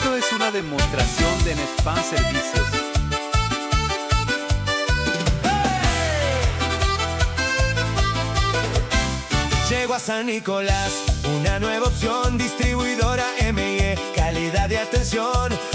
Esto es una demostración de Netfan Servicios. Llegó a San Nicolás una nueva opción, distribuidora M&E, calidad y atención.